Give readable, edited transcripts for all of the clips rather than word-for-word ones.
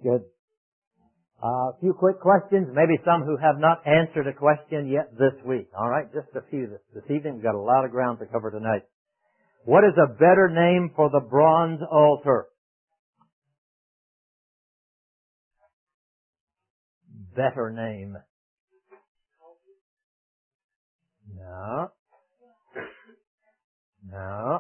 Good. A few quick questions, maybe some who have not answered a question yet this week. All right, just a few this evening. We've got a lot of ground to cover tonight. What is a better name for the bronze altar? Better name. No. No.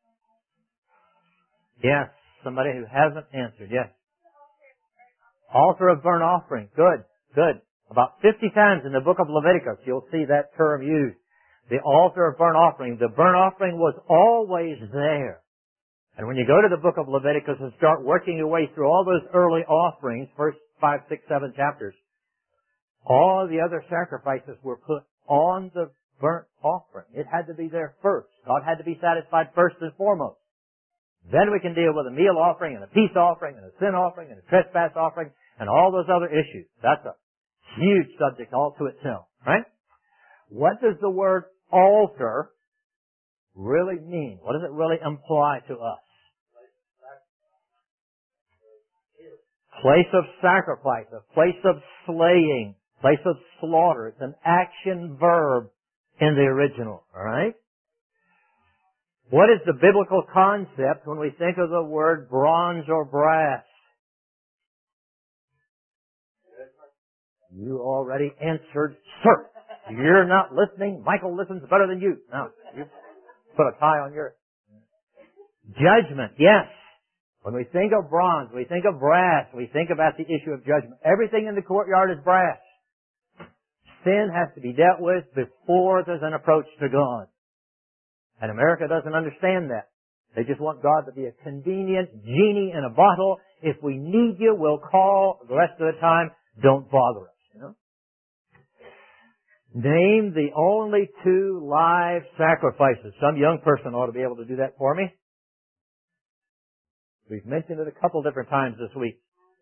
Yes, somebody who hasn't answered. Yes. Altar of burnt offering. Good. Good. About 50 times in the book of Leviticus, you'll see that term used. The altar of burnt offering. The burnt offering was always there. And when you go to the book of Leviticus and start working your way through all those early offerings, first 5, 6, 7 chapters, all the other sacrifices were put on the burnt offering. It had to be there first. God had to be satisfied first and foremost. Then we can deal with a meal offering and a peace offering and a sin offering and a trespass offering and all those other issues. That's a huge subject all to itself, right? What does the word altar really mean? What does it really imply to us? Place of sacrifice, a place of slaying, place of slaughter. It's an action verb in the original, alright? What is the biblical concept when we think of the word bronze or brass? You already answered, sir. You're not listening. Michael listens better than you. Now, you put a tie on your... Judgment, yes. When we think of bronze, we think of brass, we think about the issue of judgment. Everything in the courtyard is brass. Sin has to be dealt with before there's an approach to God. And America doesn't understand that. They just want God to be a convenient genie in a bottle. If we need you, we'll call. The rest of the time, don't bother us, you know. Name the only 2 live sacrifices. Some young person ought to be able to do that for me. We've mentioned it a couple different times this week.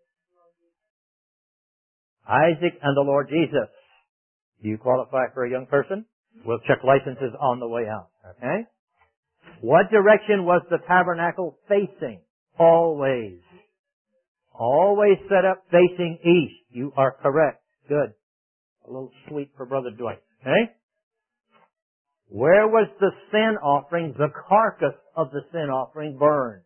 Isaac and the Lord Jesus. Do you qualify for a young person? We'll check licenses on the way out. Okay? What direction was the tabernacle facing? Always. Always set up facing east. You are correct. Good. A little sweet for Brother Dwight. Okay? Where was the sin offering, the carcass of the sin offering, burned?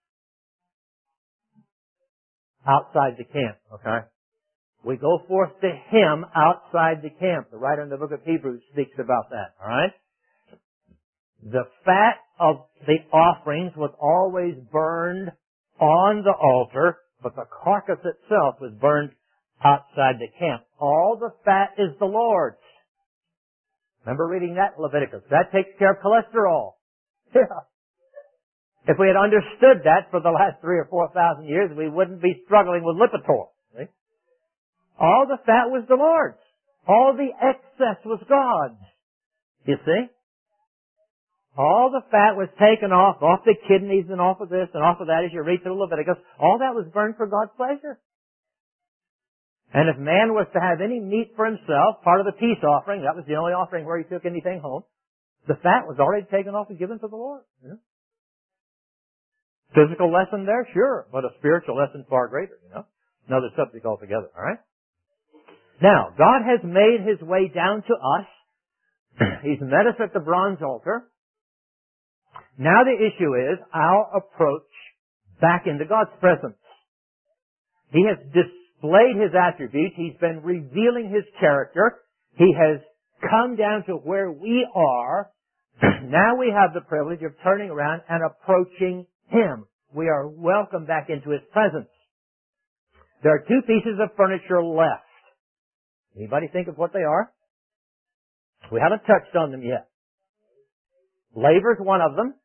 Outside the camp. Okay? We go forth to him outside the camp. The writer in the book of Hebrews speaks about that. Alright? The fat of the offerings was always burned on the altar, but the carcass itself was burned outside the camp. All the fat is the Lord's. Remember reading that in Leviticus. That takes care of cholesterol. Yeah. If we had understood that for the last 3,000 or 4,000 years, we wouldn't be struggling with Lipitor. See? All the fat was the Lord's. All the excess was God's. You see? All the fat was taken off the kidneys and off of this and off of that as you read through Leviticus. All that was burned for God's pleasure. And if man was to have any meat for himself, part of the peace offering, that was the only offering where he took anything home, the fat was already taken off and given to the Lord. You know? Physical lesson there? Sure. But a spiritual lesson far greater, you know? Another subject altogether, alright? Now, God has made His way down to us. He's met us at the bronze altar. Now the issue is our approach back into God's presence. He has displayed His attributes. He's been revealing His character. He has come down to where we are. Now we have the privilege of turning around and approaching Him. We are welcomed back into His presence. There are 2 pieces of furniture left. Anybody think of what they are? We haven't touched on them yet. Laver's one of them.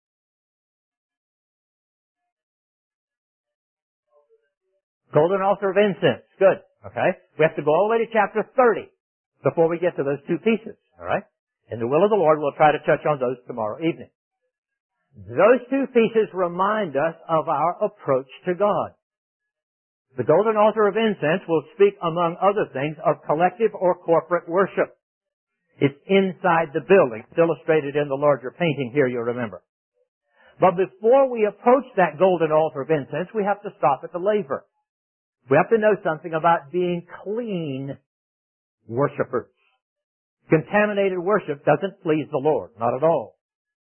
Golden altar of incense. Good. Okay. We have to go all the way to chapter 30 before we get to those 2 pieces. Alright? In the will of the Lord, we'll try to touch on those tomorrow evening. Those 2 pieces remind us of our approach to God. The golden altar of incense will speak, among other things, of collective or corporate worship. It's inside the building. It's illustrated in the larger painting here, you'll remember. But before we approach that golden altar of incense, we have to stop at the laver. We have to know something about being clean worshipers. Contaminated worship doesn't please the Lord, not at all.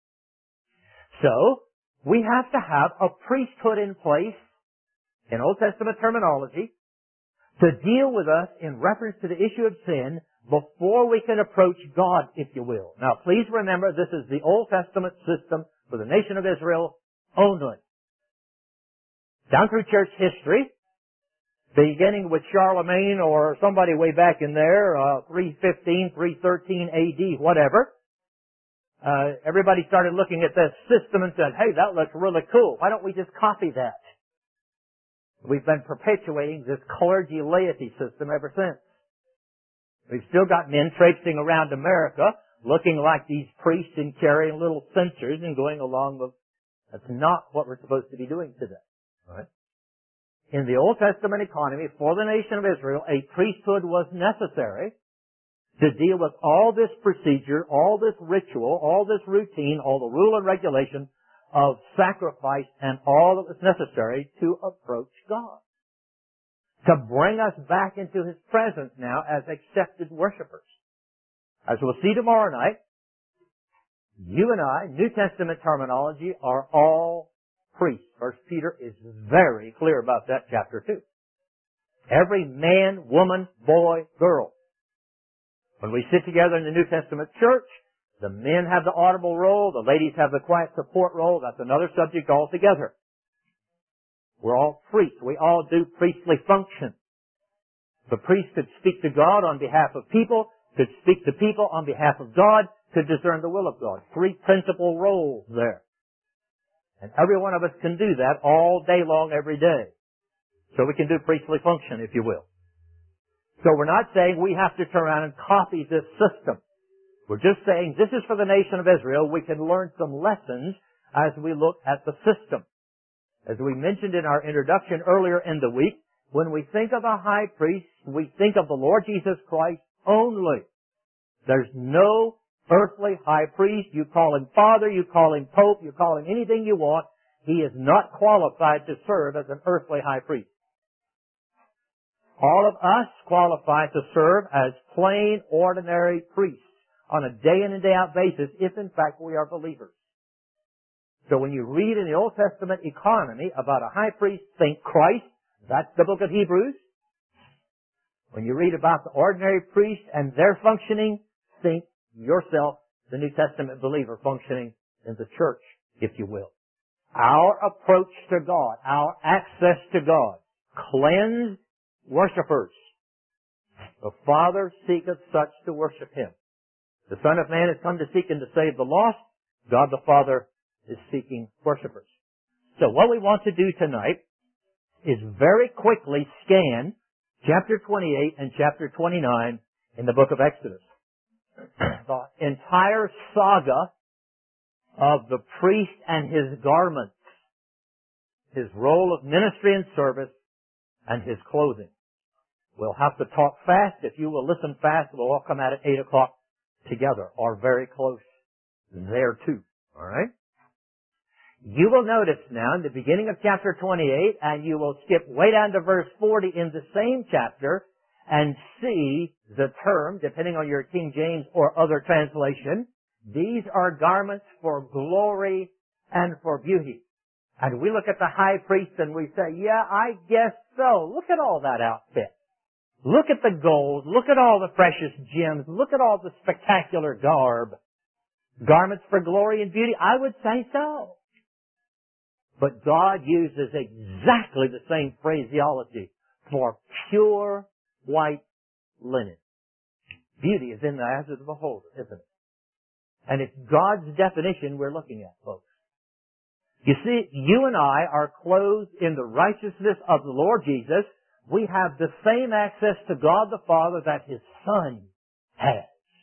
So, we have to have a priesthood in place, in Old Testament terminology, to deal with us in reference to the issue of sin before we can approach God, if you will. Now, please remember, this is the Old Testament system for the nation of Israel only. Down through church history, beginning with Charlemagne or somebody way back in there, 315, 313 AD, whatever, everybody started looking at this system and said, hey, that looks really cool. Why don't we just copy that? We've been perpetuating this clergy laity system ever since. We've still got men traipsing around America looking like these priests and carrying little censers and going along with... That's not what we're supposed to be doing today. Right? In the Old Testament economy, for the nation of Israel, a priesthood was necessary to deal with all this procedure, all this ritual, all this routine, all the rule and regulation of sacrifice and all that was necessary to approach God. To bring us back into His presence now as accepted worshipers. As we'll see tomorrow night, you and I, New Testament terminology, are all priests. 1 Peter is very clear about that, chapter 2. Every man, woman, boy, girl. When we sit together in the New Testament church, the men have the audible role, the ladies have the quiet support role. That's another subject altogether. We're all priests. We all do priestly function. The priest could speak to God on behalf of people, could speak to people on behalf of God, could discern the will of God. Three principal roles there. And every one of us can do that all day long, every day. So we can do priestly function, if you will. So we're not saying we have to turn around and copy this system. We're just saying this is for the nation of Israel. We can learn some lessons as we look at the system. As we mentioned in our introduction earlier in the week, when we think of a high priest, we think of the Lord Jesus Christ only. There's no earthly high priest. You call him Father, you call him Pope, you call him anything you want. He is not qualified to serve as an earthly high priest. All of us qualify to serve as plain, ordinary priests on a day in and day out basis if in fact we are believers. So when you read in the Old Testament economy about a high priest, think Christ. That's the book of Hebrews. When you read about the ordinary priests and their functioning, think yourself, the New Testament believer, functioning in the church, if you will. Our approach to God, our access to God, cleansed worshipers. The Father seeketh such to worship Him. The Son of Man has come to seek and to save the lost. God the Father is seeking worshipers. So what we want to do tonight is very quickly scan chapter 28 and chapter 29 in the book of Exodus. The entire saga of the priest and his garments, his role of ministry and service, and his clothing. We'll have to talk fast. If you will listen fast, we'll all come out at 8 o'clock together, or very close there too. All right? You will notice now in the beginning of chapter 28, and you will skip way down to verse 40 in the same chapter, and see the term, depending on your King James or other translation, these are garments for glory and for beauty. And we look at the high priest and we say, yeah, I guess so. Look at all that outfit. Look at the gold. Look at all the precious gems. Look at all the spectacular garb. Garments for glory and beauty? I would say so. But God uses exactly the same phraseology for pure white linen. Beauty is in the eyes of the beholder, isn't it? And it's God's definition we're looking at, folks. You see, you and I are clothed in the righteousness of the Lord Jesus. We have the same access to God the Father that His Son has.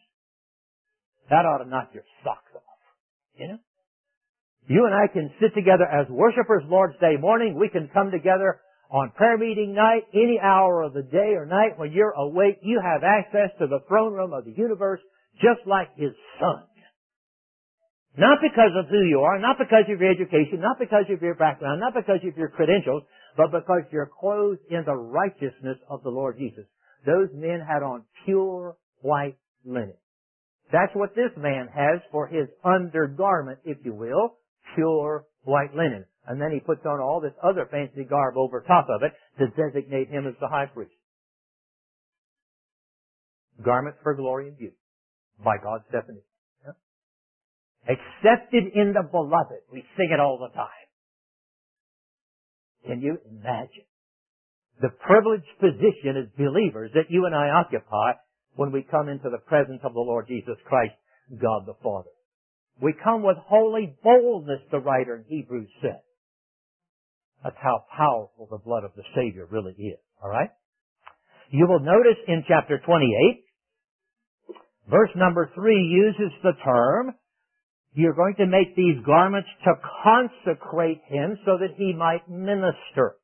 That ought to knock your socks off. You know? You and I can sit together as worshipers Lord's Day morning. We can come together on prayer meeting night, any hour of the day or night when you're awake. You have access to the throne room of the universe just like His Son. Not because of who you are, not because of your education, not because of your background, not because of your credentials, but because you're clothed in the righteousness of the Lord Jesus. Those men had on pure white linen. That's what this man has for his undergarment, if you will, pure white linen. And then he puts on all this other fancy garb over top of it to designate him as the high priest. Garments for glory and beauty, by God's definition. Accepted in the beloved. We sing it all the time. Can you imagine the privileged position as believers that you and I occupy when we come into the presence of the Lord Jesus Christ, God the Father? We come with holy boldness, the writer in Hebrews said. That's how powerful the blood of the Savior really is. All right? You will notice in chapter 28, verse number 3 uses the term, you're going to make these garments to consecrate him so that he might minister.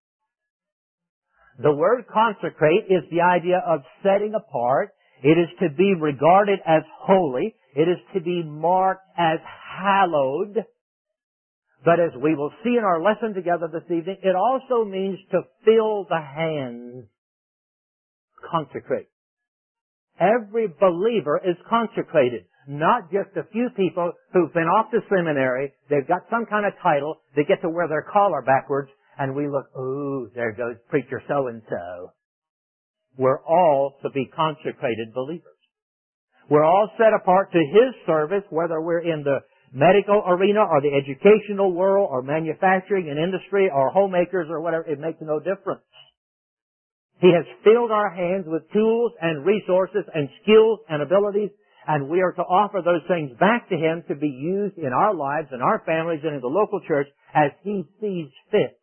The word consecrate is the idea of setting apart. It is to be regarded as holy. It is to be marked as hallowed. But as we will see in our lesson together this evening, it also means to fill the hands. Consecrate. Every believer is consecrated. Not just a few people who've been off to seminary, they've got some kind of title, they get to wear their collar backwards, and we look, ooh, there goes preacher so-and-so. We're all to be consecrated believers. We're all set apart to His service, whether we're in the medical arena or the educational world or manufacturing and industry or homemakers or whatever. It makes no difference. He has filled our hands with tools and resources and skills and abilities, and we are to offer those things back to Him to be used in our lives, in our families, and in the local church as He sees fit.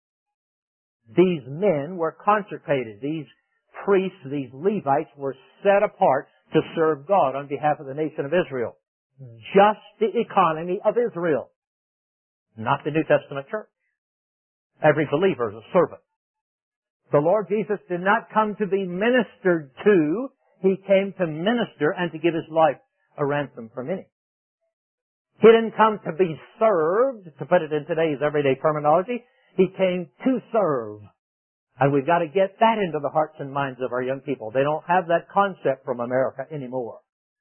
These men were consecrated. These priests, these Levites were set apart to serve God on behalf of the nation of Israel. Just the economy of Israel. Not the New Testament church. Every believer is a servant. The Lord Jesus did not come to be ministered to. He came to minister and to give His life a ransom for many. He didn't come to be served, to put it in today's everyday terminology. He came to serve. And we've got to get that into the hearts and minds of our young people. They don't have that concept from America anymore.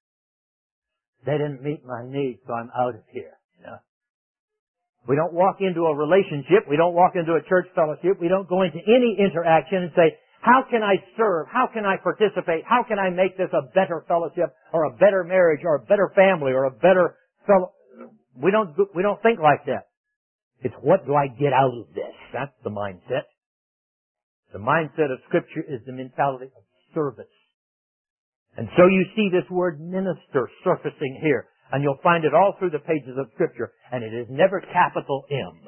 They didn't meet my needs, so I'm out of here. You know? We don't walk into a relationship. We don't walk into a church fellowship. We don't go into any interaction and say, how can I serve? How can I participate? How can I make this a better fellowship or a better marriage or a better family or a better fellow? We don't think like that. It's what do I get out of this? That's the mindset. The mindset of Scripture is the mentality of service. And so you see this word minister surfacing here. And you'll find it all through the pages of Scripture. And it is never capital M.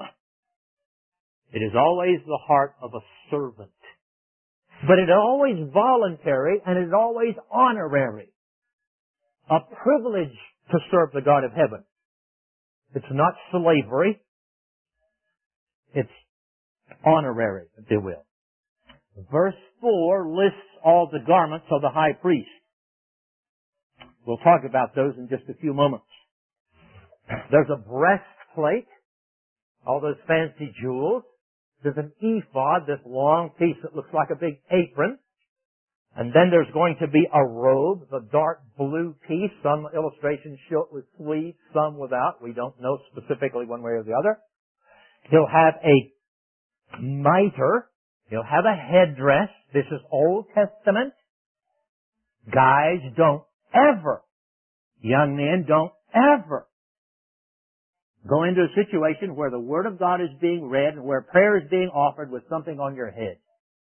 It is always the heart of a servant. But it is always voluntary and it is always honorary. A privilege to serve the God of heaven. It's not slavery. It's honorary, if you will. Verse 4 lists all the garments of the high priest. We'll talk about those in just a few moments. There's a breastplate, all those fancy jewels. There's an ephod, this long piece that looks like a big apron. And then there's going to be a robe, the dark blue piece. Some illustrations show it with sleeves, some without. We don't know specifically one way or the other. He'll have a mitre. He'll have a headdress. This is Old Testament. Guys, don't ever, young men, don't ever go into a situation where the Word of God is being read and where prayer is being offered with something on your head.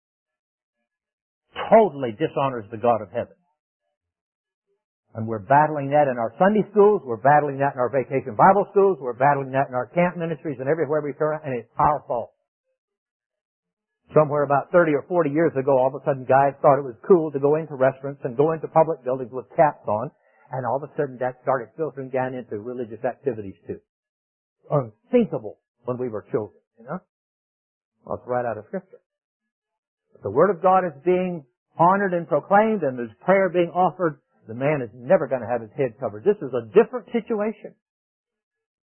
Totally dishonors the God of heaven. And we're battling that in our Sunday schools, we're battling that in our vacation Bible schools, we're battling that in our camp ministries and everywhere we turn, and it's our fault. Somewhere about 30 or 40 years ago, all of a sudden guys thought it was cool to go into restaurants and go into public buildings with caps on, and all of a sudden that started filtering down into religious activities too. Unthinkable when we were children, you know? Well, it's right out of Scripture. If the Word of God is being honored and proclaimed and there's prayer being offered, the man is never going to have his head covered. This is a different situation.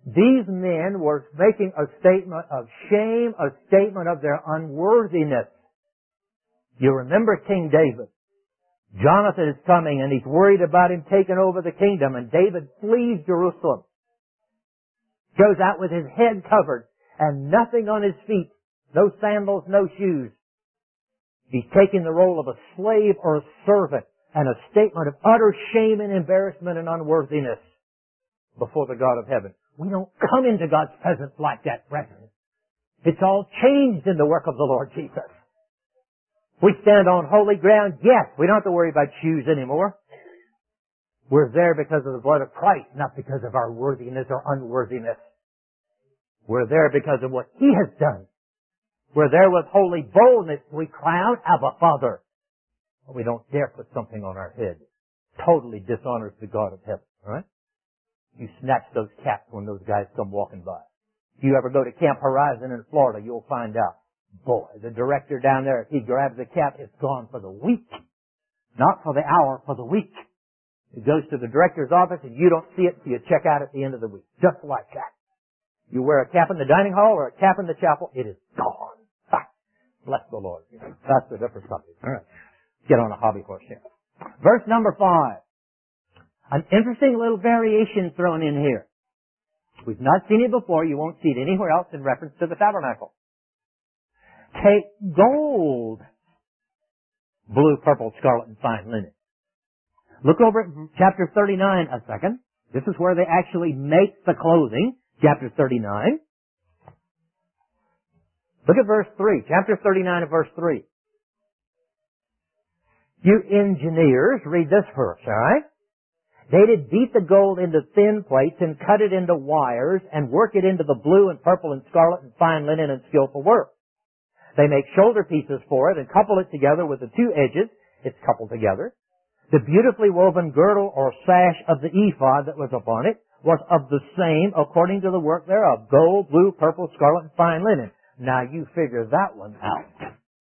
These men were making a statement of shame, a statement of their unworthiness. You remember King David. Jonathan is coming and he's worried about him taking over the kingdom, and David flees Jerusalem. Goes out with his head covered and nothing on his feet. No sandals, no shoes. He's taking the role of a slave or a servant, and a statement of utter shame and embarrassment and unworthiness before the God of heaven. We don't come into God's presence like that, brethren. It's all changed in the work of the Lord Jesus. We stand on holy ground. Yes, we don't have to worry about shoes anymore. We're there because of the blood of Christ, not because of our worthiness or unworthiness. We're there because of what He has done. We're there with holy boldness. We cry out, Abba, Father. But we don't dare put something on our head. Totally dishonors the God of heaven. All right? You snatch those caps when those guys come walking by. If you ever go to Camp Horizon in Florida, you'll find out. Boy, the director down there, if he grabs the cap, it's gone for the week. Not for the hour, for the week. It goes to the director's office and you don't see it until you check out at the end of the week. Just like that. You wear a cap in the dining hall or a cap in the chapel, it is gone. Ha! Bless the Lord. That's the different subject. All right. Get on a hobby horse here. Verse number 5. An interesting little variation thrown in here. We've not seen it before. You won't see it anywhere else in reference to the tabernacle. Take gold, blue, purple, scarlet, and fine linen. Look over at chapter 39 a second. This is where they actually make the clothing. Chapter 39. Look at verse 3. Chapter 39 and verse 3. You engineers, read this verse, all right? They did beat the gold into thin plates and cut it into wires and work it into the blue and purple and scarlet and fine linen and skillful work. They make shoulder pieces for it and couple it together with the two edges. It's coupled together. The beautifully woven girdle or sash of the ephod that was upon it was of the same according to the work thereof. Gold, blue, purple, scarlet, and fine linen. Now you figure that one out.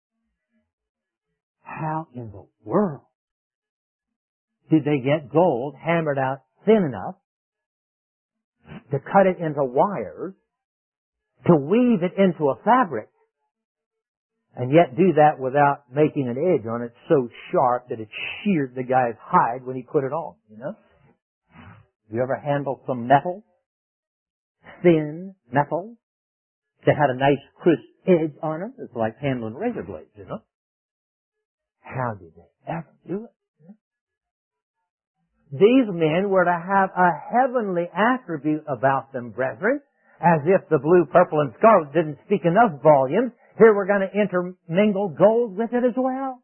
How in the world did they get gold hammered out thin enough to cut it into wires, to weave it into a fabric, and yet do that without making an edge on it so sharp that it sheared the guy's hide when he put it on, you know? You ever handle some metal? Thin metal that had a nice crisp edge on it? It's like handling razor blades, you know? How did they ever do it? These men were to have a heavenly attribute about them, brethren, as if the blue, purple, and scarlet didn't speak enough volumes. Here we're going to intermingle gold with it as well.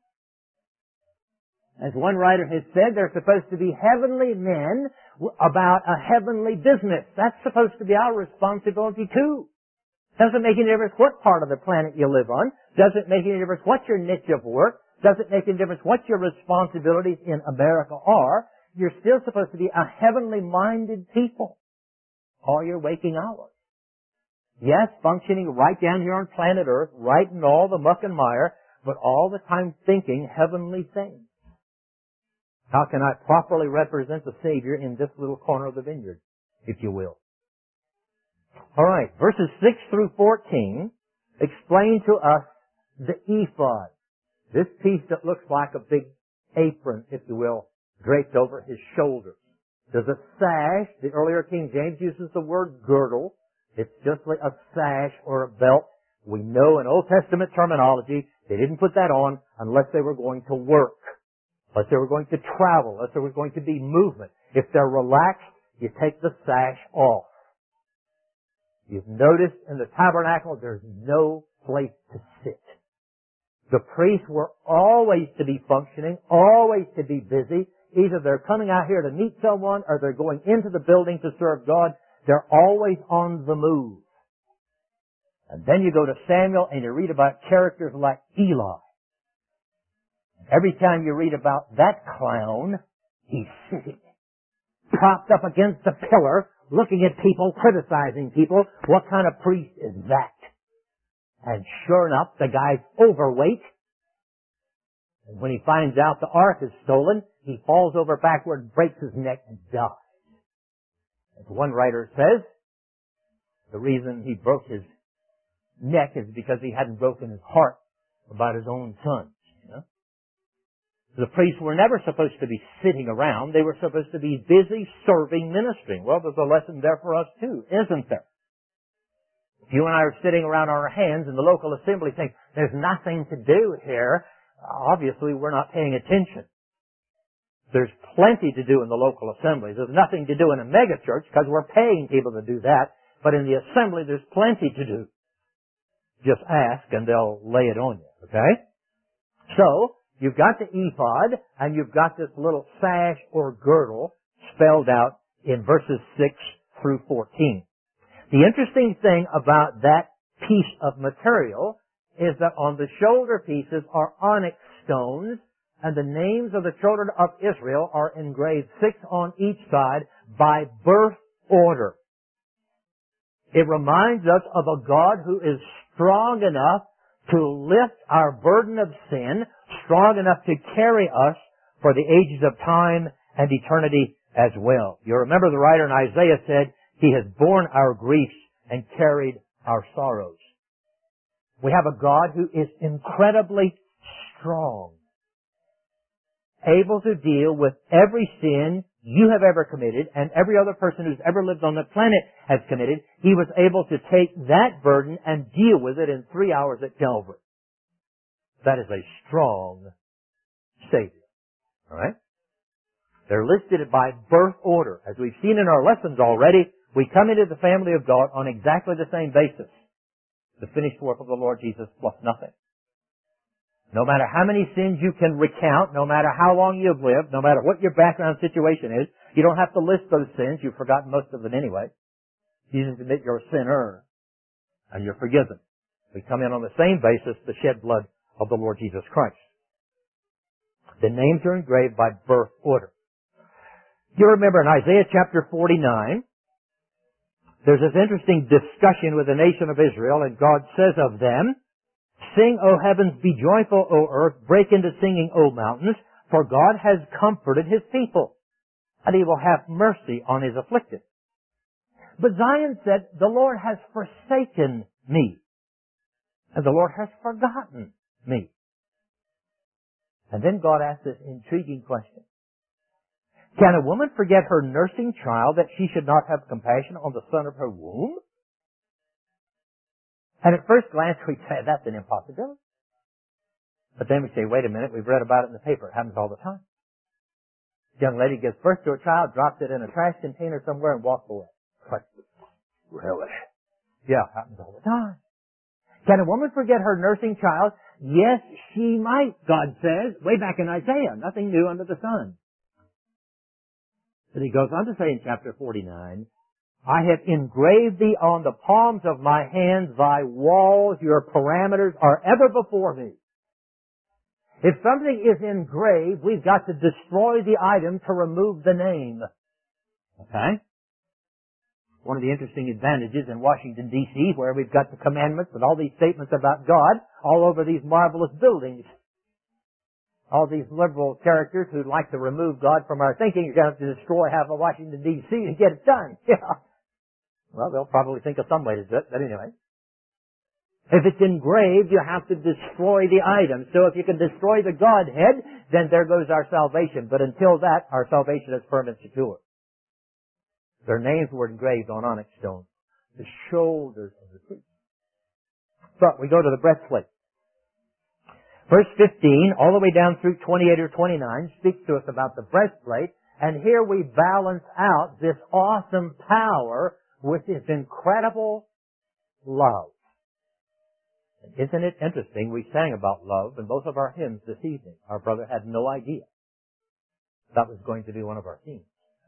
As one writer has said, they're supposed to be heavenly men about a heavenly business. That's supposed to be our responsibility too. Doesn't make any difference what part of the planet you live on. Doesn't make any difference what your niche of work. Doesn't make any difference what your responsibilities in America are. You're still supposed to be a heavenly minded people all your waking hours. Yes, functioning right down here on planet Earth, right in all the muck and mire, but all the time thinking heavenly things. How can I properly represent the Savior in this little corner of the vineyard, if you will? All right, verses 6 through 14 explain to us the ephod. This piece that looks like a big apron, if you will, draped over his shoulders. There's a sash. The earlier King James uses the word girdle. It's just like a sash or a belt. We know in Old Testament terminology, they didn't put that on unless they were going to work, unless they were going to travel, unless there was going to be movement. If they're relaxed, you take the sash off. You've noticed in the tabernacle there's no place to sit. The priests were always to be functioning, always to be busy. Either they're coming out here to meet someone or they're going into the building to serve God. They're always on the move. And then you go to Samuel and you read about characters like Eli. Every time you read about that clown, he's sitting, propped up against a pillar, looking at people, criticizing people. What kind of priest is that? And sure enough, the guy's overweight. And when he finds out the ark is stolen, he falls over backward, breaks his neck, and dies. As one writer says, The reason he broke his neck is because he hadn't broken his heart about his own sons. You know? The priests were never supposed to be sitting around. They were supposed to be busy serving, ministering. Well, there's a lesson there for us too, isn't there? If you and I are sitting around on our hands in the local assembly saying, there's nothing to do here, obviously we're not paying attention. There's plenty to do in the local assemblies. There's nothing to do in a mega church because we're paying people to do that. But in the assembly, there's plenty to do. Just ask and they'll lay it on you, okay? So, you've got the ephod and you've got this little sash or girdle spelled out in verses 6 through 14. The interesting thing about that piece of material is that on the shoulder pieces are onyx stones, and the names of the children of Israel are engraved 6 on each side by birth order. It reminds us of a God who is strong enough to lift our burden of sin, strong enough to carry us for the ages of time and eternity as well. You remember the writer in Isaiah said, He has borne our griefs and carried our sorrows. We have a God who is incredibly strong, able to deal with every sin you have ever committed and every other person who's ever lived on the planet has committed. He was able to take that burden and deal with it in 3 hours at Calvary. That is a strong Savior. Alright? They're listed by birth order. As we've seen in our lessons already, we come into the family of God on exactly the same basis. The finished work of the Lord Jesus plus nothing. No matter how many sins you can recount, no matter how long you've lived, no matter what your background situation is, you don't have to list those sins. You've forgotten most of them anyway. You just admit you're a sinner and you're forgiven. We come in on the same basis, the shed blood of the Lord Jesus Christ. The names are engraved by birth order. You remember in Isaiah chapter 49, there's this interesting discussion with the nation of Israel, and God says of them, Sing, O heavens, be joyful, O earth, break into singing, O mountains, for God has comforted His people, and He will have mercy on His afflicted. But Zion said, the Lord has forsaken me, and the Lord has forgotten me. And then God asked this intriguing question. Can a woman forget her nursing child that she should not have compassion on the son of her womb? And at first glance we say, that's an impossibility. But then we say, wait a minute, we've read about it in the paper. It happens all the time. A young lady gives birth to a child, drops it in a trash container somewhere and walks away. Like, really? Yeah, it happens all the time. Can a woman forget her nursing child? Yes, she might, God says, way back in Isaiah. Nothing new under the sun. But He goes on to say in chapter 49, I have engraved thee on the palms of my hands, thy walls, your parameters are ever before me. If something is engraved, we've got to destroy the item to remove the name. Okay? One of the interesting advantages in Washington, D.C., where we've got the commandments and all these statements about God all over these marvelous buildings. All these liberal characters who like to remove God from our thinking, you're going to have to destroy half of Washington, D.C. to get it done. Yeah. Well, they'll probably think of some way to do it, but anyway. If it's engraved, you have to destroy the item. So if you can destroy the Godhead, then there goes our salvation. But until that, our salvation is firm and secure. Their names were engraved on onyx stone. The shoulders of the priests. But we go to the breastplate. Verse 15, all the way down through 28 or 29, speaks to us about the breastplate. And here we balance out this awesome power with this incredible love. Isn't it interesting? We sang about love in both of our hymns this evening. Our brother had no idea that was going to be one of our themes.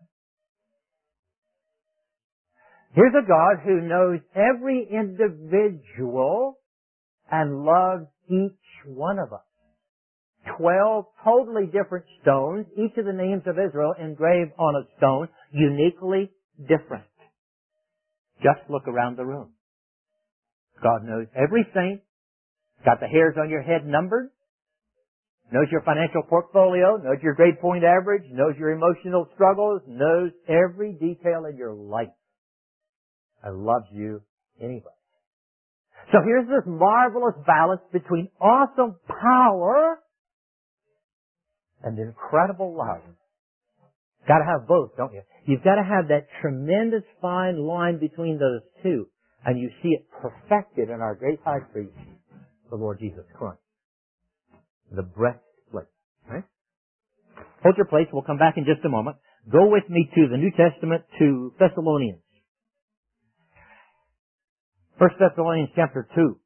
Here's a God who knows every individual and loves each one of us. 12 totally different stones, each of the names of Israel engraved on a stone, uniquely different. Just look around the room. God knows every saint, got the hairs on your head numbered, knows your financial portfolio, knows your grade point average, knows your emotional struggles, knows every detail in your life, and loves you anyway. So here's this marvelous balance between awesome power and incredible love. Got to have both, don't you? You've got to have that tremendous fine line between those two. And you see it perfected in our great high priest, the Lord Jesus Christ. The breastplate. Right? Hold your place. We'll come back in just a moment. Go with me to the New Testament, to Thessalonians. 1 Thessalonians chapter 2.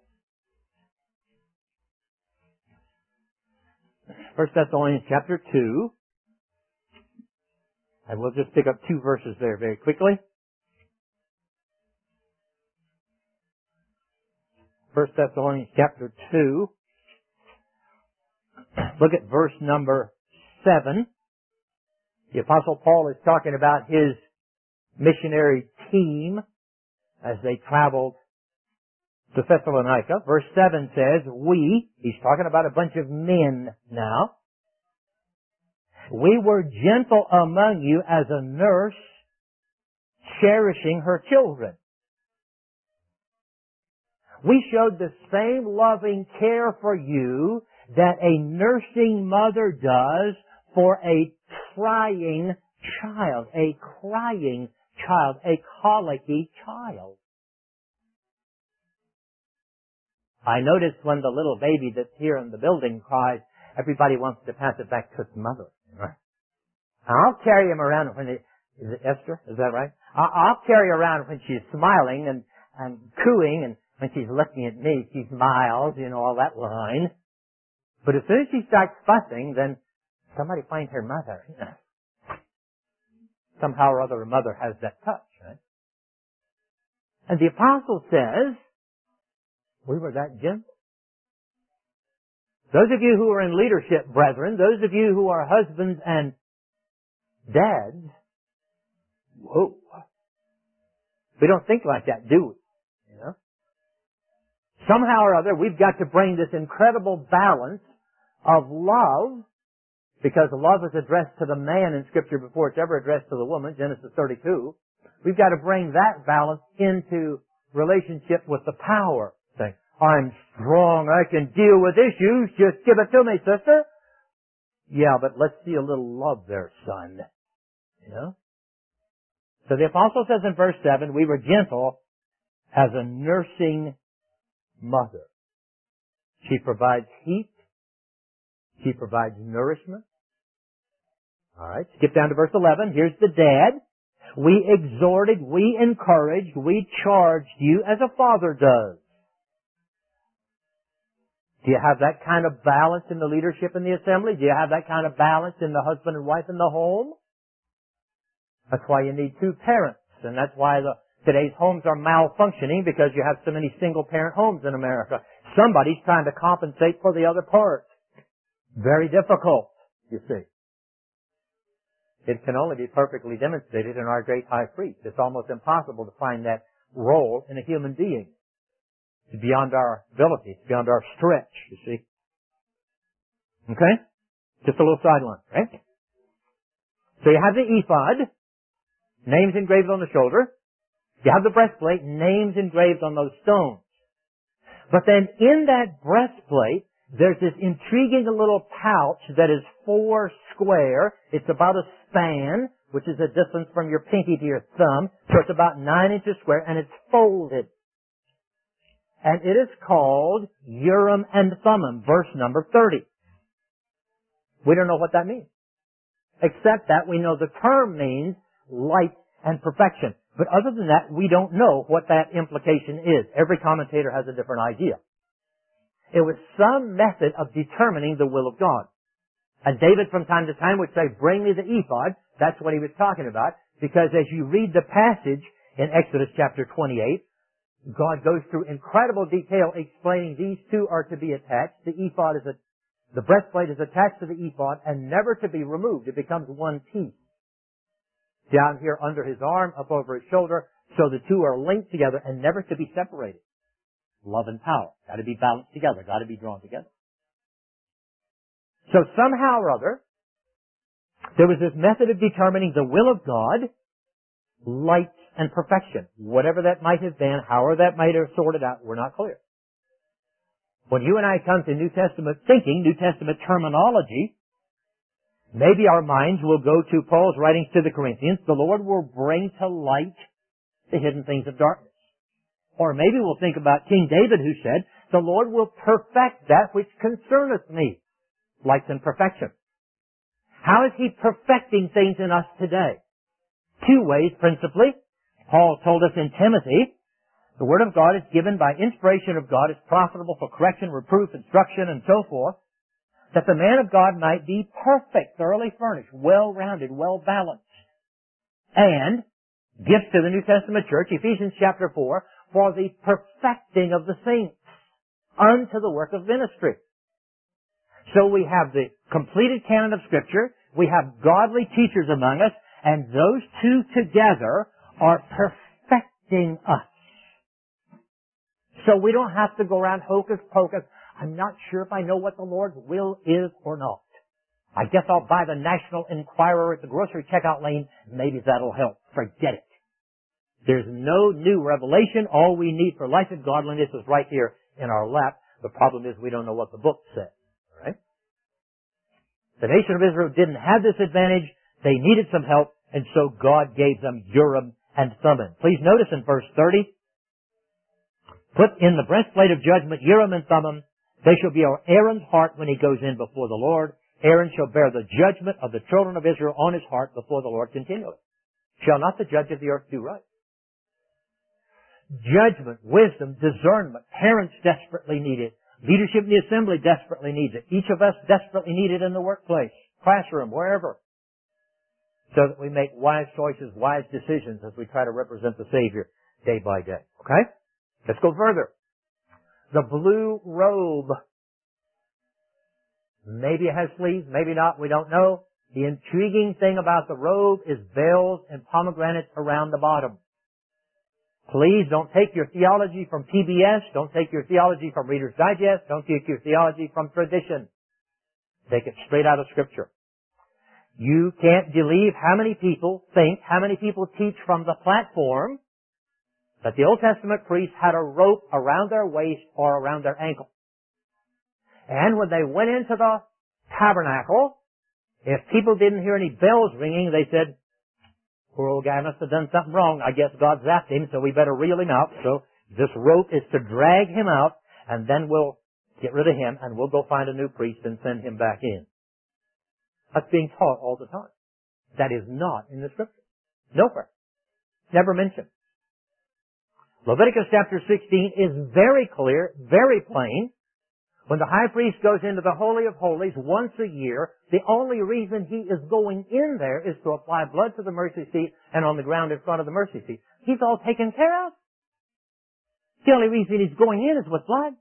1 Thessalonians chapter 2. And we'll just pick up 2 verses there very quickly. 1 Thessalonians chapter 2. Look at verse number 7. The Apostle Paul is talking about his missionary team as they traveled to Thessalonica. Verse 7 says, he's talking about a bunch of men now, we were gentle among you as a nurse cherishing her children. We showed the same loving care for you that a nursing mother does for a crying child, a colicky child. I notice when the little baby that's here in the building cries, everybody wants to pass it back to its mother. Right? I'll carry him around when is it Esther? Is that right? I'll carry her around when she's smiling and cooing, and when she's looking at me, she smiles, all that line. But as soon as she starts fussing, then somebody finds her mother. Somehow or other, her mother has that touch, right? And the apostle says, we were that gentle. Those of you who are in leadership, brethren, those of you who are husbands and dads, whoa. We don't think like that, do we? Somehow or other, we've got to bring this incredible balance of love, because love is addressed to the man in Scripture before it's ever addressed to the woman, Genesis 32. We've got to bring that balance into relationship with the power thing. I'm strong, I can deal with issues, just give it to me, sister. Yeah, but let's see a little love there, son. So the apostle says in verse 7, we were gentle as a nursing mother. She provides heat. She provides nourishment. Alright, skip down to verse 11. Here's the dad. We exhorted, we encouraged, we charged you as a father does. Do you have that kind of balance in the leadership in the assembly? Do you have that kind of balance in the husband and wife in the home? That's why you need 2 parents. And that's why today's homes are malfunctioning, because you have so many single-parent homes in America. Somebody's trying to compensate for the other part. Very difficult, you see. It can only be perfectly demonstrated in our great high priest. It's almost impossible to find that role in a human being. It's beyond our ability. It's beyond our stretch, you see. Okay? Just a little sideline, right? So you have the ephod, names engraved on the shoulder. You have the breastplate, names engraved on those stones. But then in that breastplate, there's this intriguing little pouch that is 4 square. It's about a span, which is a distance from your pinky to your thumb. So it's about 9 inches square, and it's folded. And it is called Urim and Thummim, verse number 30. We don't know what that means. Except that we know the term means light and perfection. But other than that, we don't know what that implication is. Every commentator has a different idea. It was some method of determining the will of God. And David from time to time would say, bring me the ephod. That's what he was talking about. Because as you read the passage in Exodus chapter 28, God goes through incredible detail explaining these 2 are to be attached. The breastplate is attached to the ephod and never to be removed. It becomes one piece. Down here under his arm, up over his shoulder, so the 2 are linked together and never to be separated. Love and power. Got to be balanced together. Got to be drawn together. So somehow or other, there was this method of determining the will of God, light and perfection. Whatever that might have been, however that might have sorted out, we're not clear. When you and I come to New Testament thinking, New Testament terminology, maybe our minds will go to Paul's writings to the Corinthians. The Lord will bring to light the hidden things of darkness. Or maybe we'll think about King David who said, the Lord will perfect that which concerneth me. Light and perfection. How is He perfecting things in us today? Two ways, principally. Paul told us in Timothy, the Word of God is given by inspiration of God, is profitable for correction, reproof, instruction, and so forth, that the man of God might be perfect, thoroughly furnished, well-rounded, well-balanced. And gifts to the New Testament church, Ephesians chapter 4, for the perfecting of the saints unto the work of ministry. So we have the completed canon of Scripture, we have godly teachers among us, and those two together are perfecting us. So we don't have to go around hocus pocus. I'm not sure if I know what the Lord's will is or not. I guess I'll buy the National Enquirer at the grocery checkout lane. Maybe that'll help. Forget it. There's no new revelation. All we need for life and godliness is right here in our lap. The problem is we don't know what the book says. Right? The nation of Israel didn't have this advantage. They needed some help, and so God gave them Urim and Thummim. Please notice in verse 30, put in the breastplate of judgment Urim and Thummim. They shall be Aaron's heart when he goes in before the Lord. Aaron shall bear the judgment of the children of Israel on his heart before the Lord continually. Shall not the judge of the earth do right? Judgment, wisdom, discernment. Parents desperately need it. Leadership in the assembly desperately needs it. Each of us desperately need it in the workplace, classroom, wherever. So that we make wise choices, wise decisions as we try to represent the Savior day by day. Okay? Let's go further. The blue robe. Maybe it has sleeves, maybe not, we don't know. The intriguing thing about the robe is bells and pomegranates around the bottom. Please don't take your theology from PBS. Don't take your theology from Reader's Digest. Don't take your theology from tradition. Take it straight out of Scripture. You can't believe how many people think, how many people teach from the platform that the Old Testament priests had a rope around their waist or around their ankle. And when they went into the tabernacle, if people didn't hear any bells ringing, they said, poor old guy must have done something wrong. I guess God zapped him, so we better reel him out. So this rope is to drag him out, and then we'll get rid of him, and we'll go find a new priest and send him back in. That's being taught all the time. That is not in the Scripture. Nowhere. Never mentioned. Leviticus chapter 16 is very clear, very plain. When the high priest goes into the Holy of Holies once a year, the only reason he is going in there is to apply blood to the mercy seat and on the ground in front of the mercy seat. He's all taken care of. The only reason he's going in is with blood.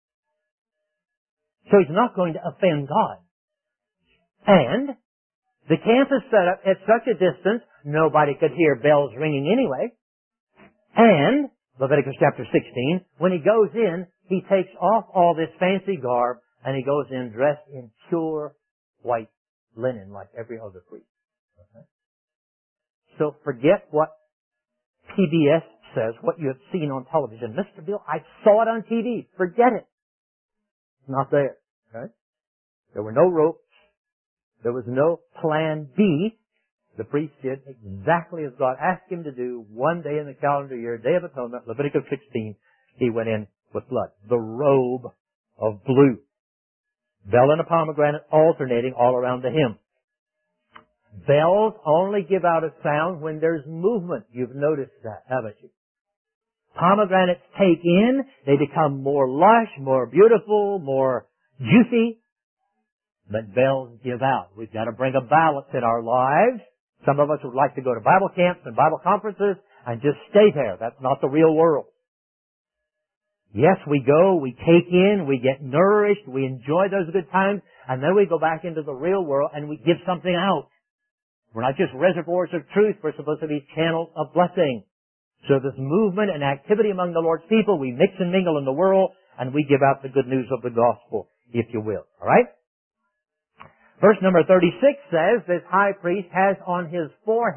So he's not going to offend God. And the camp is set up at such a distance, nobody could hear bells ringing anyway. And Leviticus chapter 16, when he goes in, he takes off all this fancy garb and he goes in dressed in pure white linen like every other priest. Okay? So forget what PBS says, what you have seen on television. Mr. Bill, I saw it on TV. Forget it. It's not there. Okay? There were no ropes. There was no plan B. The priest did exactly as God asked him to do one day in the calendar year, Day of Atonement, Leviticus 16. He went in with blood. The robe of blue. Bell and a pomegranate alternating all around the hem. Bells only give out a sound when there's movement. You've noticed that, haven't you? Pomegranates take in, they become more lush, more beautiful, more juicy. But bells give out. We've got to bring a balance in our lives. Some of us would like to go to Bible camps and Bible conferences and just stay there. That's not the real world. Yes, we go, we take in, we get nourished, we enjoy those good times, and then we go back into the real world and we give something out. We're not just reservoirs of truth, we're supposed to be channels of blessing. So this movement and activity among the Lord's people, we mix and mingle in the world, and we give out the good news of the gospel, if you will. Alright? Verse number 36 says, this high priest has on his forehead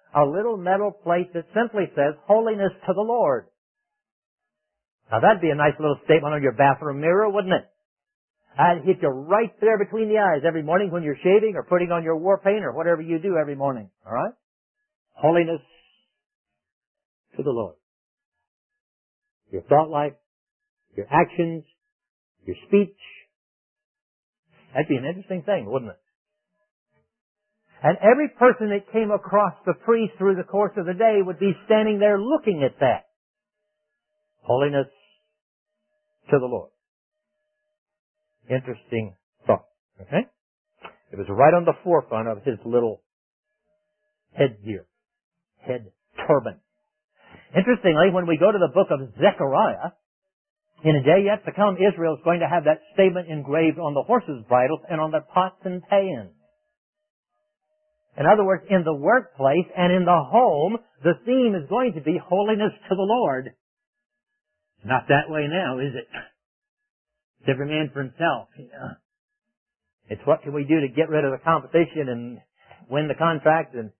a little metal plate that simply says, holiness to the Lord. Now that'd be a nice little statement on your bathroom mirror, wouldn't it? I'd hit you right there between the eyes every morning when you're shaving or putting on your war paint or whatever you do every morning. All right? Holiness to the Lord. Your thought life, your actions, your speech. That'd be an interesting thing, wouldn't it? And every person that came across the priest through the course of the day would be standing there looking at that. Holiness to the Lord. Interesting thought. Okay? It was right on the forefront of his little headgear. Head turban. Interestingly, when we go to the book of Zechariah, in a day yet to come, Israel is going to have that statement engraved on the horses' bridles and on their pots and pans. In other words, in the workplace and in the home, the theme is going to be holiness to the Lord. Not that way now, is it? It's every man for himself. It's what can we do to get rid of the competition and win the contract and,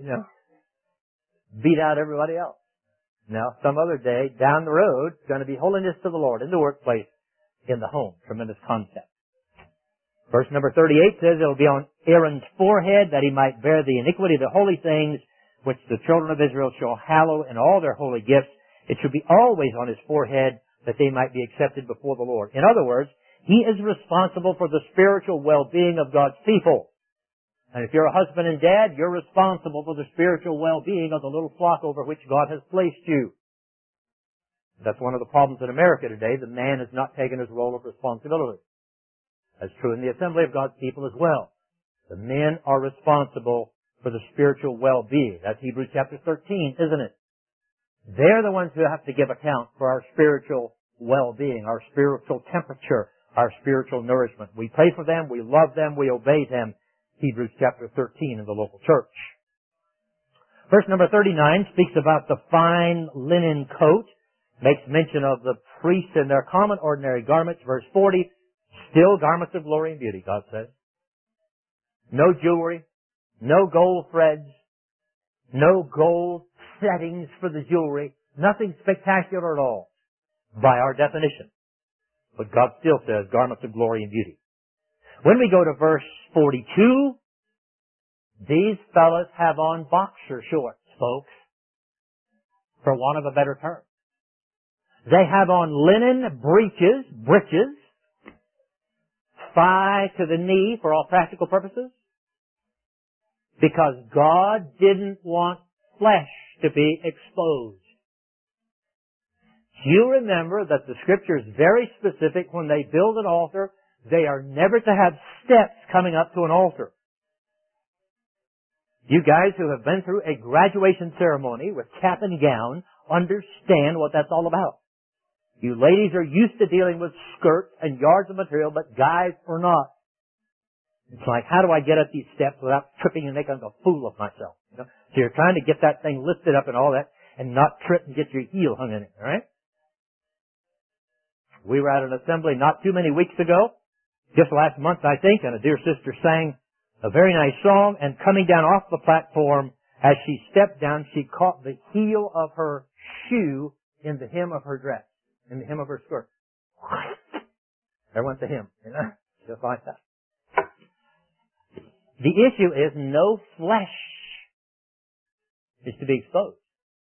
beat out everybody else. Now, some other day, down the road, it's going to be holiness to the Lord in the workplace, in the home. Tremendous concept. Verse number 38 says it will be on Aaron's forehead that he might bear the iniquity of the holy things which the children of Israel shall hallow in all their holy gifts. It should be always on his forehead that they might be accepted before the Lord. In other words, he is responsible for the spiritual well-being of God's people. And if you're a husband and dad, you're responsible for the spiritual well-being of the little flock over which God has placed you. That's one of the problems in America today. The man has not taken his role of responsibility. That's true in the assembly of God's people as well. The men are responsible for the spiritual well-being. That's Hebrews chapter 13, isn't it? They're the ones who have to give account for our spiritual well-being, our spiritual temperature, our spiritual nourishment. We pray for them, we love them, we obey them. Hebrews chapter 13 in the local church. Verse number 39 speaks about the fine linen coat, makes mention of the priests in their common ordinary garments. Verse 40, still garments of glory and beauty, God says. No jewelry, no gold threads, no gold settings for the jewelry, nothing spectacular at all by our definition. But God still says garments of glory and beauty. When we go to verse 42, these fellas have on boxer shorts, folks, for want of a better term. They have on linen breeches, thigh to the knee for all practical purposes, because God didn't want flesh to be exposed. You remember that the Scripture is very specific. When they build an altar, they are never to have steps coming up to an altar. You guys who have been through a graduation ceremony with cap and gown understand what that's all about. You ladies are used to dealing with skirts and yards of material, but guys are not. It's like, how do I get up these steps without tripping and making a fool of myself? So you're trying to get that thing lifted up and all that, and not trip and get your heel hung in it, all right? We were at an assembly not too many weeks ago, just last month, I think, and a dear sister sang a very nice song, and coming down off the platform, as she stepped down, she caught the heel of her shoe in the hem of her dress, in the hem of her skirt. There went the hem, just like that. The issue is no flesh is to be exposed.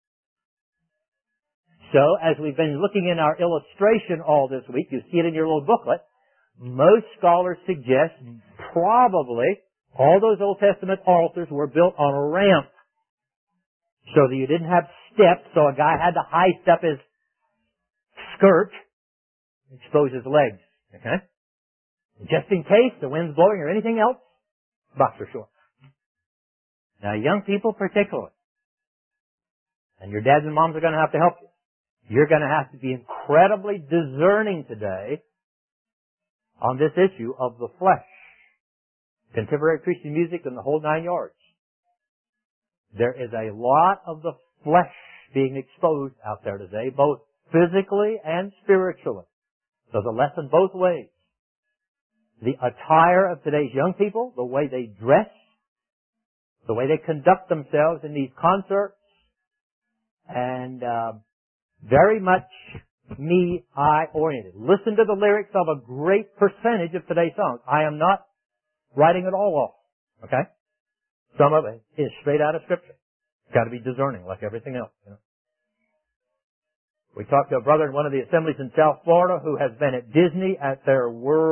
So, as we've been looking in our illustration all this week, you see it in your little booklet, most scholars suggest probably all those Old Testament altars were built on a ramp so that you didn't have steps, so a guy had to heist up his skirt, expose his legs, okay? Just in case the wind's blowing or anything else, boxer shorts. Now, young people particularly, and your dads and moms are going to have to help you. You're going to have to be incredibly discerning today on this issue of the flesh. Contemporary Christian music and the whole 9 yards. There is a lot of the flesh being exposed out there today, both physically and spiritually. There's a lesson both ways. The attire of today's young people, the way they dress, the way they conduct themselves in these concerts, and very much me, I oriented. Listen to the lyrics of a great percentage of today's songs. I am not writing it all off. Okay? Some of it is straight out of Scripture. Got to be discerning like everything else. You know? We talked to a brother in one of the assemblies in South Florida who has been at Disney at their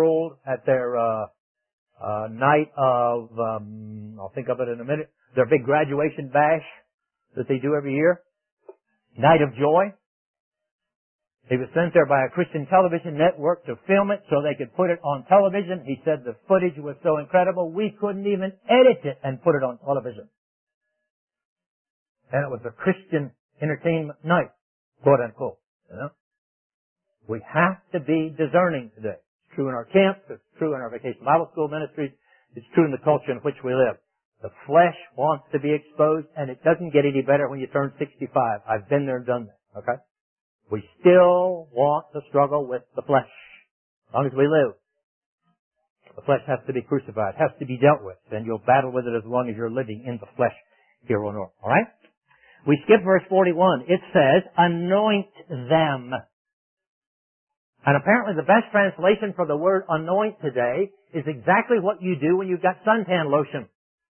night of, I'll think of it in a minute, their big graduation bash that they do every year. Night of Joy. He was sent there by a Christian television network to film it so they could put it on television. He said the footage was so incredible we couldn't even edit it and put it on television. And it was a Christian entertainment night, quote unquote. You know? We have to be discerning today. It's true in our camps, it's true in our vacation Bible school ministries, it's true in the culture in which we live. The flesh wants to be exposed, and it doesn't get any better when you turn 65. I've been there and done that, okay? We still want to struggle with the flesh as long as we live. The flesh has to be crucified, has to be dealt with, and you'll battle with it as long as you're living in the flesh here on earth, alright? We skip verse 41. It says, anoint them. And apparently the best translation for the word anoint today is exactly what you do when you've got suntan lotion.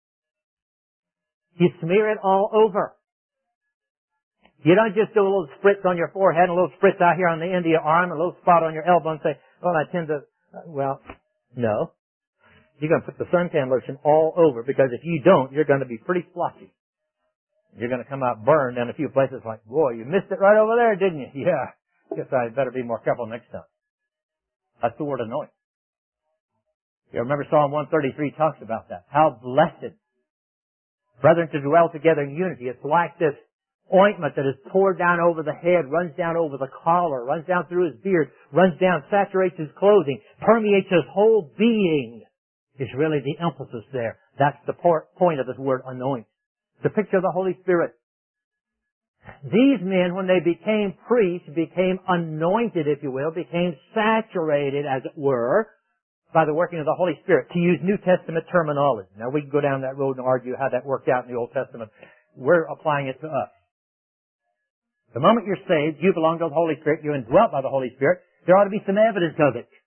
You smear it all over. You don't just do a little spritz on your forehead and a little spritz out here on the end of your arm, a little spot on your elbow and say, well, I tend to, no. You're going to put the suntan lotion all over, because if you don't, you're going to be pretty splotchy. You're going to come out burned in a few places like, boy, you missed it right over there, didn't you? Yeah. Guess I better be more careful next time. That's the word anoint. You remember Psalm 133 talks about that. How blessed, brethren, to dwell together in unity. It's like this ointment that is poured down over the head, runs down over the collar, runs down through his beard, runs down, saturates his clothing, permeates his whole being, is really the emphasis there. That's the point of this word anoint. It's a picture of the Holy Spirit. These men, when they became priests, became anointed, if you will, became saturated, as it were, by the working of the Holy Spirit, to use New Testament terminology. Now, we can go down that road and argue how that worked out in the Old Testament. We're applying it to us. The moment you're saved, you belong to the Holy Spirit, you're indwelt by the Holy Spirit, there ought to be some evidence of it.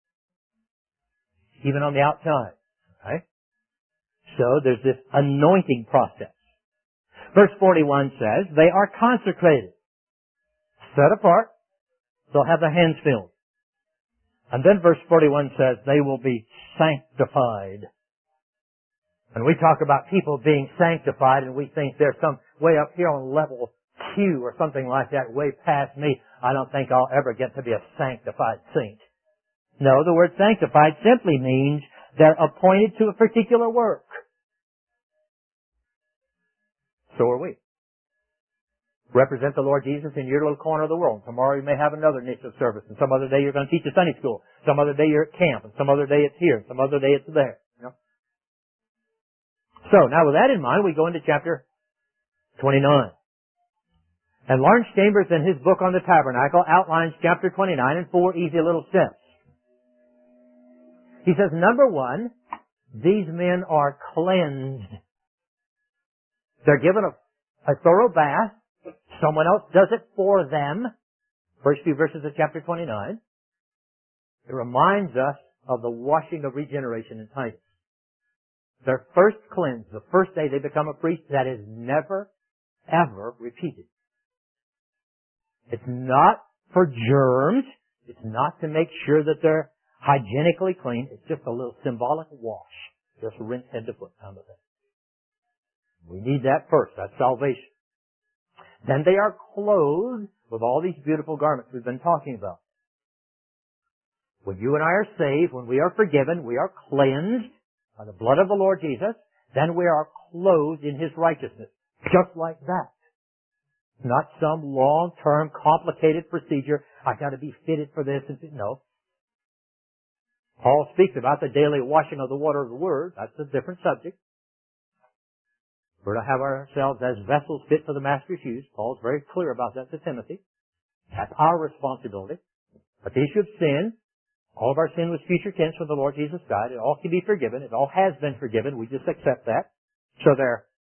Even on the outside. Right? So, there's this anointing process. Verse 41 says, they are consecrated, set apart, they'll have their hands filled. And then verse 41 says, they will be sanctified. And we talk about people being sanctified, and we think they're some way up here on level Q or something like that, way past me. I don't think I'll ever get to be a sanctified saint. No, the word sanctified simply means they're appointed to a particular work. So are we. Represent the Lord Jesus in your little corner of the world. Tomorrow you may have another niche of service, and some other day you're going to teach a Sunday school. Some other day you're at camp, and some other day it's here, and some other day it's there. You know? So, now with that in mind, we go into chapter 29. And Lawrence Chambers, in his book on the tabernacle, outlines chapter 29 in 4 easy little steps. He says, number 1, these men are cleansed. They're given a thorough bath. Someone else does it for them. First few verses of chapter 29. It reminds us of the washing of regeneration in Titus. They're first cleansed. The first day they become a priest. That is never, ever repeated. It's not for germs. It's not to make sure that they're hygienically clean. It's just a little symbolic wash. Just rinse head to foot kind of thing. We need that first. That's salvation. Then they are clothed with all these beautiful garments we've been talking about. When you and I are saved, when we are forgiven, we are cleansed by the blood of the Lord Jesus, then we are clothed in His righteousness. Just like that. Not some long-term, complicated procedure. I've got to be fitted for this. No. Paul speaks about the daily washing of the water of the Word. That's a different subject. We're to have ourselves as vessels fit for the Master's use. Paul's very clear about that to Timothy. That's our responsibility. But the issue of sin, all of our sin was future tense when the Lord Jesus died. It all can be forgiven. It all has been forgiven. We just accept that. So they're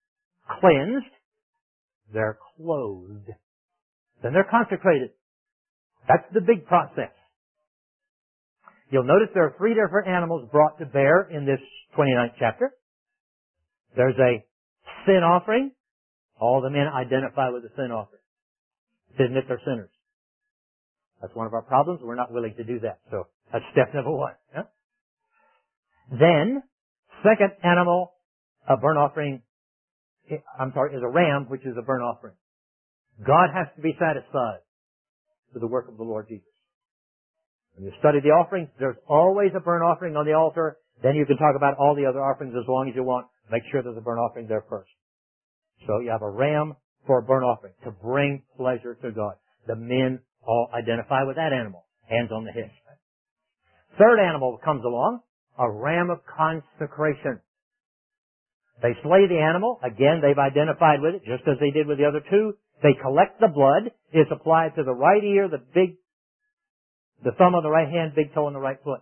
cleansed, they're clothed. Then they're consecrated. That's the big process. You'll notice there are 3 different animals brought to bear in this 29th chapter. There's a sin offering. All the men identify with the sin offering. They admit they're sinners. That's one of our problems. We're not willing to do that. So that's step number 1. Yeah? Then, second animal, a burnt offering, is a ram, which is a burnt offering. God has to be satisfied with the work of the Lord Jesus. When you study the offerings, there's always a burnt offering on the altar. Then you can talk about all the other offerings as long as you want. Make sure there's a burnt offering there first. So you have a ram for a burnt offering to bring pleasure to God. The men all identify with that animal. Hands on the hip. Third animal comes along, a ram of consecration. They slay the animal. Again, they've identified with it, just as they did with the other 2. They collect the blood. It's applied to the right ear, the thumb on the right hand, big toe on the right foot.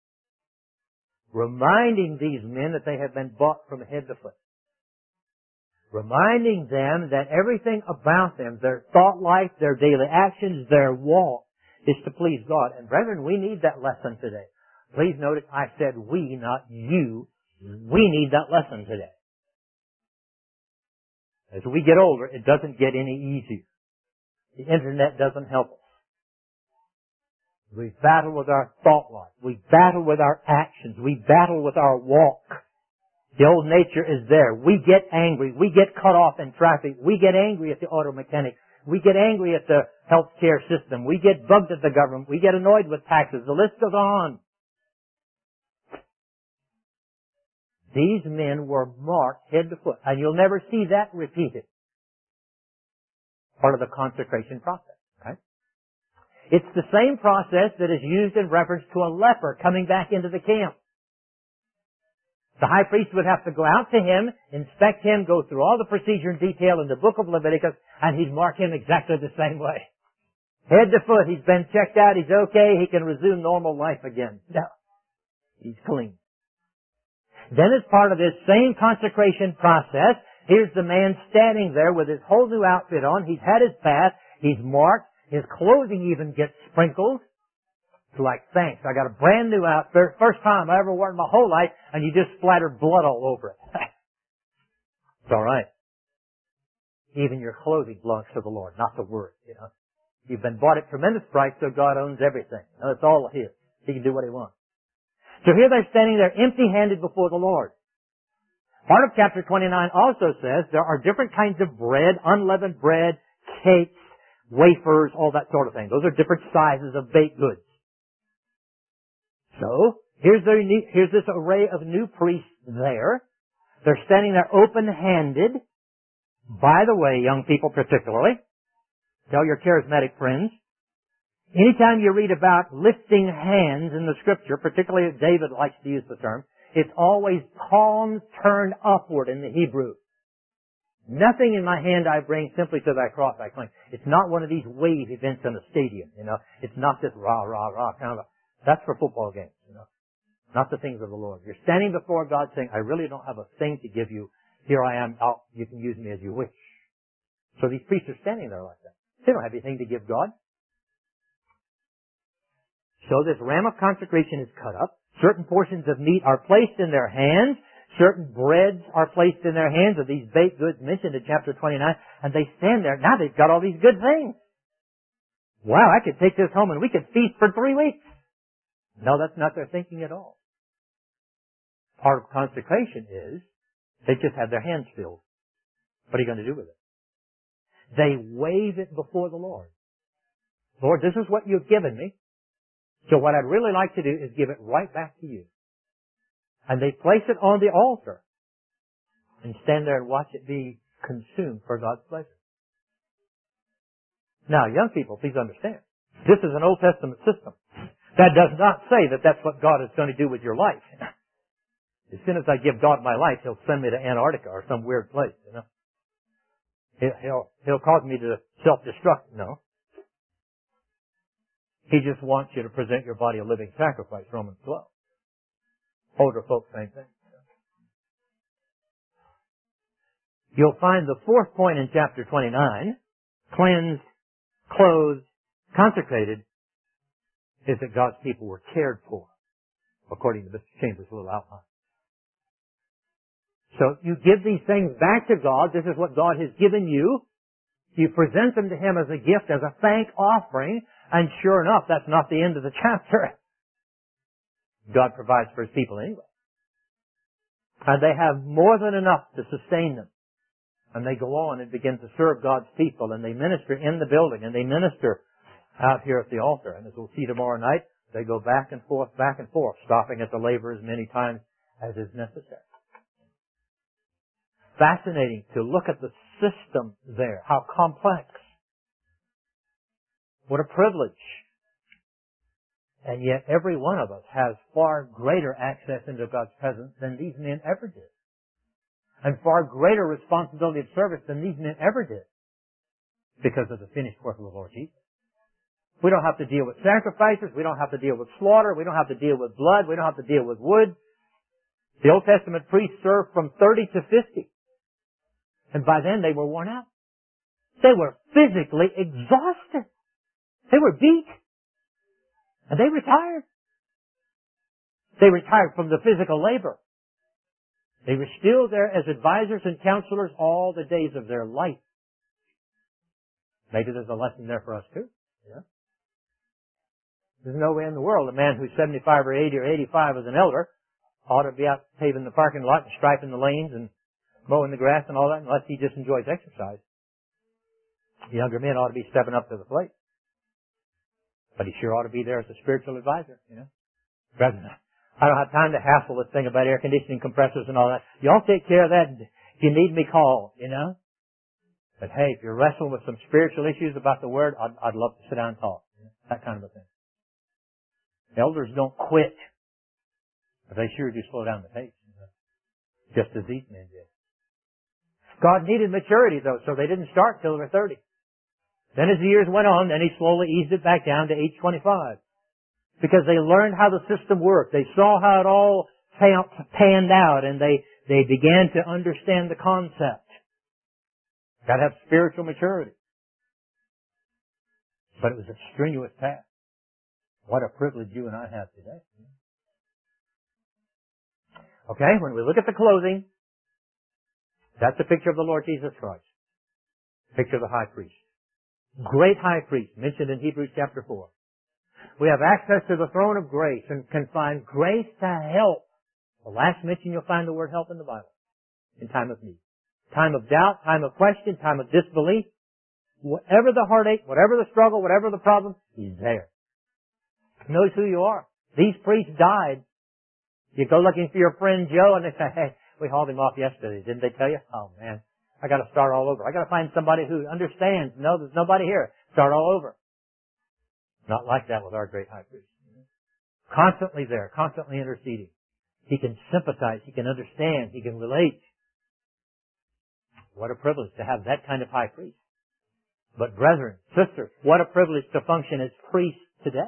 Reminding these men that they have been bought from head to foot. Reminding them that everything about them, their thought life, their daily actions, their walk, is to please God. And brethren, we need that lesson today. Please notice I said we, not you. We need that lesson today. As we get older, it doesn't get any easier. The internet doesn't help us. We battle with our thought life. We battle with our actions. We battle with our walk. The old nature is there. We get angry. We get cut off in traffic. We get angry at the auto mechanic. We get angry at the healthcare system. We get bugged at the government. We get annoyed with taxes. The list goes on. These men were marked head to foot. And you'll never see that repeated. Part of the consecration process. Okay? It's the same process that is used in reference to a leper coming back into the camp. The high priest would have to go out to him, inspect him, go through all the procedure in detail in the book of Leviticus, and he'd mark him exactly the same way. Head to foot, he's been checked out, he's okay, he can resume normal life again. No. He's clean. Then as part of this same consecration process, here's the man standing there with his whole new outfit on, he's had his bath, he's marked, his clothing even gets sprinkled. It's like, thanks, I got a brand new outfit, first time I ever wore it in my whole life, and you just splattered blood all over it. It's alright. Even your clothing belongs to the Lord, not the Word, you know. You've been bought at tremendous price, so God owns everything. Now, it's all His. He can do what He wants. So here they're standing there empty-handed before the Lord. Part of chapter 29 also says there are different kinds of bread, unleavened bread, cakes, wafers, all that sort of thing. Those are different sizes of baked goods. So, here's this array of new priests there. They're standing there open-handed. By the way, young people particularly, tell your charismatic friends, anytime you read about lifting hands in the Scripture, particularly David likes to use the term, it's always palms turned upward in the Hebrew. Nothing in my hand I bring, simply to thy cross I cling. It's not one of these wave events in a stadium, you know. It's not this rah, rah, rah kind of a... That's for football games, you know. Not the things of the Lord. You're standing before God saying, I really don't have a thing to give you. Here I am. You can use me as you wish. So these priests are standing there like that. They don't have anything to give God. So this ram of consecration is cut up. Certain portions of meat are placed in their hands. Certain breads are placed in their hands of these baked goods mentioned in chapter 29. And they stand there. Now they've got all these good things. Wow, I could take this home and we could feast for 3 weeks. No, that's not their thinking at all. Part of consecration is they just have their hands filled. What are you going to do with it? They wave it before the Lord. Lord, this is what you've given me. So what I'd really like to do is give it right back to you. And they place it on the altar and stand there and watch it be consumed for God's pleasure. Now, young people, please understand. This is an Old Testament system. That does not say that that's what God is going to do with your life. As soon as I give God my life, He'll send me to Antarctica or some weird place, you know. He'll cause me to self-destruct. No. He just wants you to present your body a living sacrifice, Romans 12. Older folks, same thing. You'll find the fourth point in chapter 29, cleansed, clothed, consecrated, is that God's people were cared for, according to Mr. Chambers' little outline. So you give these things back to God. This is what God has given you. You present them to Him as a gift, as a thank offering, and sure enough, that's not the end of the chapter. God provides for His people anyway. And they have more than enough to sustain them. And they go on and begin to serve God's people, and they minister in the building, and they minister out here at the altar. And as we'll see tomorrow night, they go back and forth, stopping at the labor as many times as is necessary. Fascinating to look at the system there, how complex. What a privilege. And yet every one of us has far greater access into God's presence than these men ever did. And far greater responsibility of service than these men ever did. Because of the finished work of the Lord Jesus. We don't have to deal with sacrifices. We don't have to deal with slaughter. We don't have to deal with blood. We don't have to deal with wood. The Old Testament priests served from 30 to 50. And by then they were worn out. They were physically exhausted. They were beat. And they retired. They retired from the physical labor. They were still there as advisors and counselors all the days of their life. Maybe there's a lesson there for us too. Yeah. There's no way in the world a man who's 75 or 80 or 85 as an elder ought to be out paving the parking lot and striping the lanes and mowing the grass and all that unless he just enjoys exercise. The younger men ought to be stepping up to the plate. But he sure ought to be there as a spiritual advisor, you know. I don't have time to hassle this thing about air conditioning compressors and all that. Y'all take care of that. If you need me, call, you know. But hey, if you're wrestling with some spiritual issues about the Word, I'd love to sit down and talk. You know, that kind of a thing. Elders don't quit. But they sure do slow down the pace. You know, just as these men did. God needed maturity though, so they didn't start till they were 30. Then as the years went on, then He slowly eased it back down to age 25. Because they learned how the system worked. They saw how it all panned out, and they began to understand the concept. Got to have spiritual maturity. But it was a strenuous task. What a privilege you and I have today. Okay, when we look at the clothing, that's a picture of the Lord Jesus Christ. Picture of the high priest. Great high priest, mentioned in Hebrews chapter 4. We have access to the throne of grace and can find grace to help. The last mention you'll find the word help in the Bible. In time of need. Time of doubt, time of question, time of disbelief. Whatever the heartache, whatever the struggle, whatever the problem, He's there. He knows who you are. These priests died. You go looking for your friend Joe and they say, hey, we hauled him off yesterday. Didn't they tell you? Oh man, I gotta start all over. I gotta find somebody who understands. No, there's nobody here. Start all over. Not like that with our great high priest. Constantly there, constantly interceding. He can sympathize, he can understand, he can relate. What a privilege to have that kind of high priest. But brethren, sisters, what a privilege to function as priests today.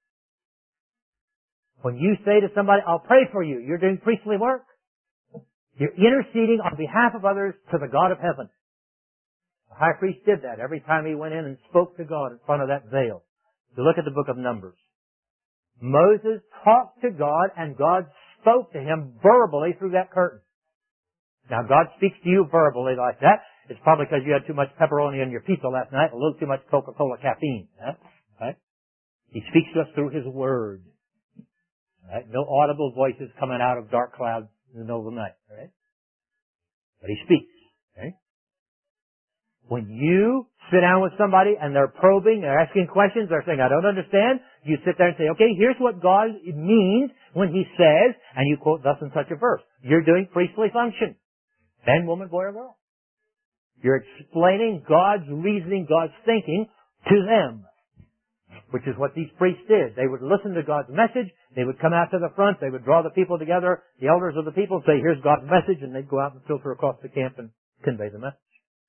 When you say to somebody, I'll pray for you, you're doing priestly work. You're interceding on behalf of others to the God of heaven. The high priest did that every time he went in and spoke to God in front of that veil. You look at the book of Numbers. Moses talked to God and God spoke to him verbally through that curtain. Now God speaks to you verbally like that. It's probably because you had too much pepperoni on your pizza last night, a little too much Coca-Cola caffeine. Right? He speaks to us through His Word. Right? No audible voices coming out of dark clouds in the middle of the night. Right? But He speaks. Right? When you sit down with somebody and they're probing, they're asking questions, they're saying, I don't understand, you sit there and say, okay, here's what God means when He says, and you quote thus and such a verse. You're doing priestly function. Man, woman, boy, or girl. You're explaining God's reasoning, God's thinking to them. Which is what these priests did. They would listen to God's message, they would come out to the front, they would draw the people together, the elders of the people say, here's God's message, and they'd go out and filter across the camp and convey the message.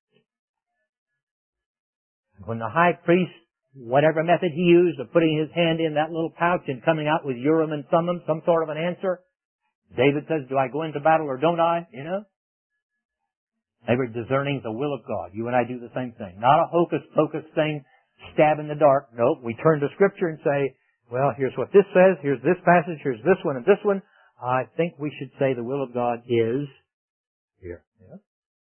When the high priest, whatever method he used of putting his hand in that little pouch and coming out with Urim and Thummim, some sort of an answer, David says, do I go into battle or don't I? You know? They were discerning the will of God. You and I do the same thing. Not a hocus-pocus thing, stab in the dark. Nope. We turn to Scripture and say, well, here's what this says, here's this passage, here's this one and this one. I think we should say the will of God is here. Yeah.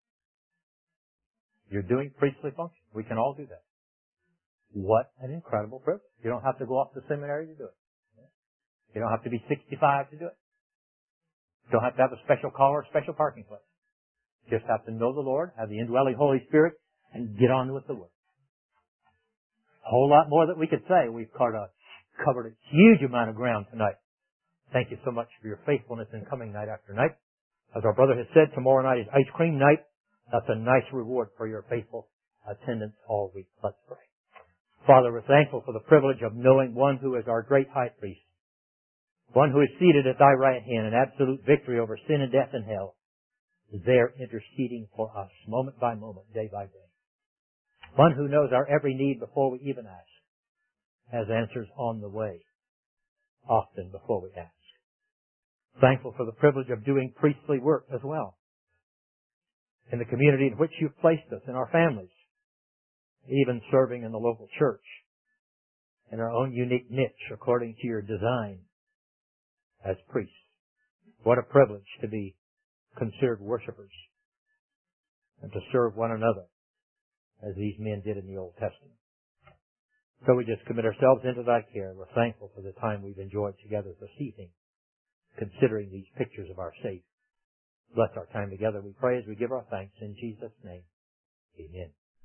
You're doing priestly function. We can all do that. What an incredible privilege. You don't have to go off to seminary to do it. You don't have to be 65 to do it. You don't have to have a special car or a special parking place. You just have to know the Lord, have the indwelling Holy Spirit, and get on with the work. A whole lot more that we could say. We've covered a huge amount of ground tonight. Thank you so much for your faithfulness in coming night after night. As our brother has said, tomorrow night is ice cream night. That's a nice reward for your faithful attendance all week. Let's pray. Father, we're thankful for the privilege of knowing one who is our great high priest, one who is seated at thy right hand in absolute victory over sin and death and hell, is there interceding for us moment by moment, day by day. One who knows our every need before we even ask, has answers on the way, often before we ask. Thankful for the privilege of doing priestly work as well, in the community in which you've placed us, in our families, even serving in the local church, in our own unique niche according to your design as priests. What a privilege to be considered worshipers and to serve one another as these men did in the Old Testament. So we just commit ourselves into thy care. We're thankful for the time we've enjoyed together this evening, considering these pictures of our Savior. Bless our time together, we pray, as we give our thanks in Jesus' name. Amen.